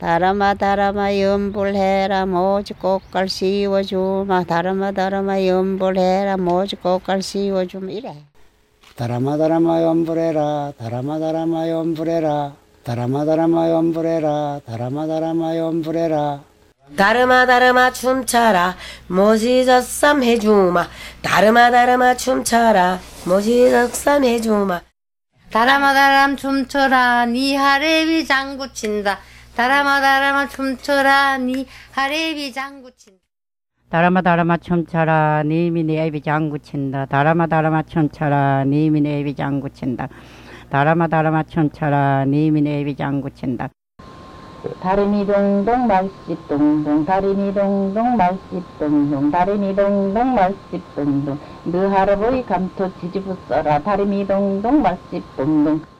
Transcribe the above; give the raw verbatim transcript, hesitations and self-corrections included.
다람아 다람아 연불해라 모지 꽃갈 씌워주마. 다람아 다람아 연불해라 모지 꽃갈 씌워주마. 이래. 다람아 다람아 연불해라. 다람아 다람아 연불해라. 다람아 다람아 연불해라. 다람아 다람아 연불해라. 다르마 다르마 춤춰라 모지 젖삼 해주마. 다르마 다르마 춤춰라 모지 젖삼 해주마. 다람아 다람 춤춰라 니 하래비 장구 친다. 다람아 다람아 춤춰라 니 하래비 장구 친다. 다람아 다람아 춤춰라 니미 네비 장구 친다. 다람아 다람아 춤춰라 니미 네비 장구 친다. 다람아 다람아 춤춰라 니미 네비 장구 친다. 다리니 동동 말씨 동동 다리니 동동 말씨 동동 다리니 동동 말씨 동동 너 할아버지 감토 뒤집어 써라. 다리니 동동 말씨 동동